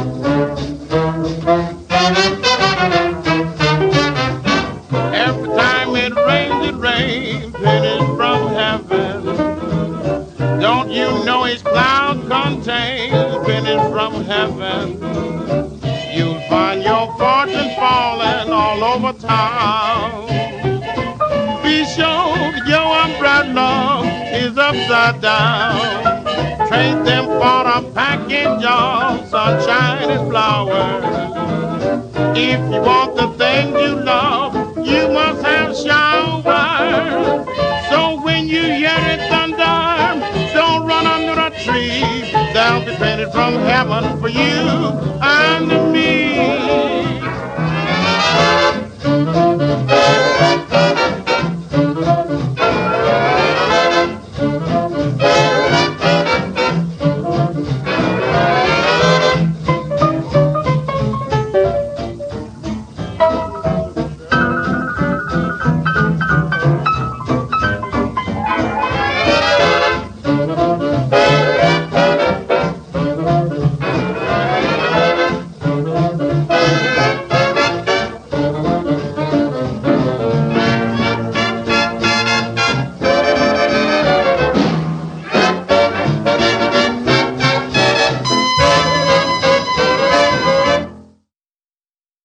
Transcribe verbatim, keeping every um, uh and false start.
Every time it rains, it rains, pennies from heaven. Don't you know each cloud contains pennies from heaven? You'll find your fortune falling all over town. Be sure that your umbrella is upside down. Trade them for a package of sunshine and flowers. If you want the things you love, you must have showers. So when you hear it thunder, don't run under a tree. They'll be pennies from heaven for you.